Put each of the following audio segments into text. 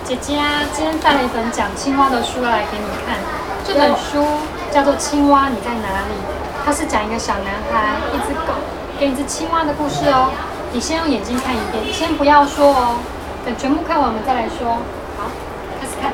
姐姐啊，今天带了一本讲青蛙的书要来给你看。这本书叫做《青蛙你在哪里》，它是讲一个小男孩、一只狗跟一只青蛙的故事哦。你先用眼睛看一遍，先不要说哦，等全部看完我们再来说。好，开始看。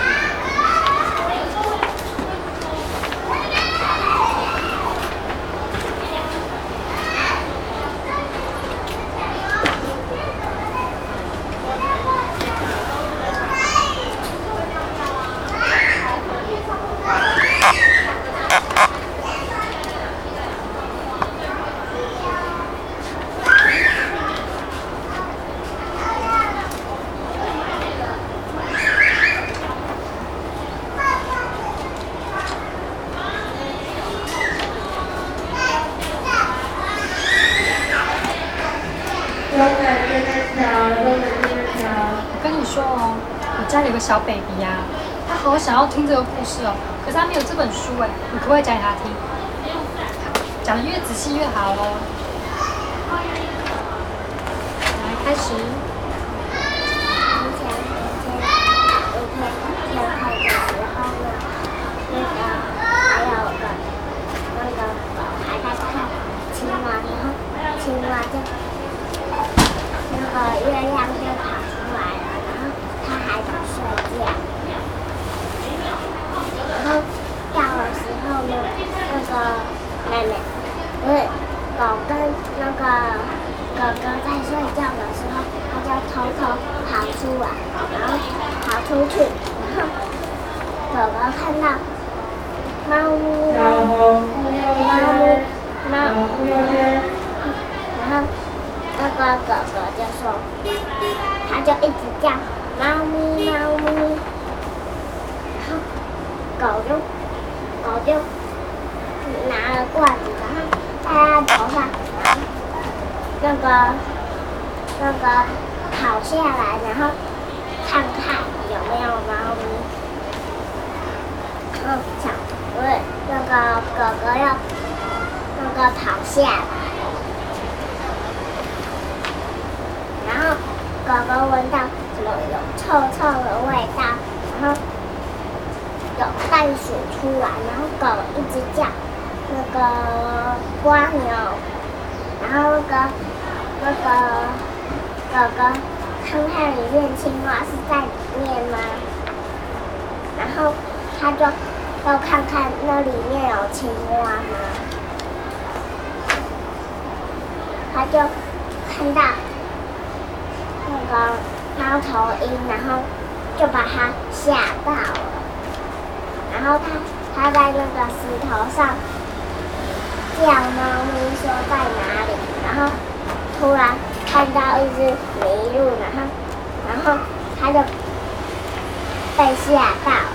我跟你说哦，我家里有个小 baby 呀，他好想要听这个故事哦，可是他没有这本书哎，你可不可以讲给他听？讲得越仔细越好哦。来，开始。 青蛙就那个月亮就跑出来了，然后它还在睡觉。然后到的时候呢，那个妹妹不是狗跟那个哥哥在睡觉的时候，它就偷偷跑出来，然后跑出去，然后哥哥看到猫咪然后那个哥哥就说，他就一直叫猫咪猫咪，然后狗就拿了罐子，然后在他头上，然后那个跑下来，然后看看有没有猫咪，然后不是那个哥哥要那个跑下来。然后狗狗闻到什么有臭臭的味道，然后有袋鼠出来，然后狗一直叫那个蜗牛，然后那个哥哥看看里面青蛙是在里面吗？然后他就要看看那里面有青蛙吗？他就看到那个猫头鹰，然后就把它吓到了。然后他在那个石头上叫猫咪说在哪里，然后突然看到一只麋鹿，然后他就被吓到了。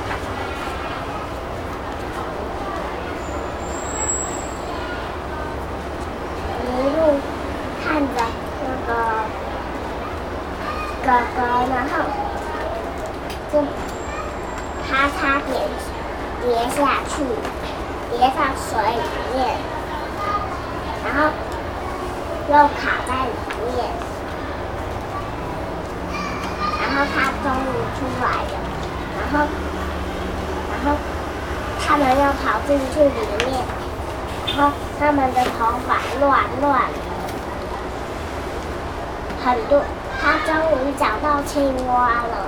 麋鹿看着那个哥哥，然后就他差点跌下去，跌到水里面，然后又卡在里面，然后他终于出来了，然后他们又跑进去里面，然后他们的头发乱很多。他终于找到青蛙了。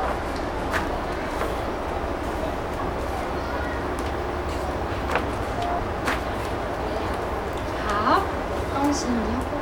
好，恭喜你。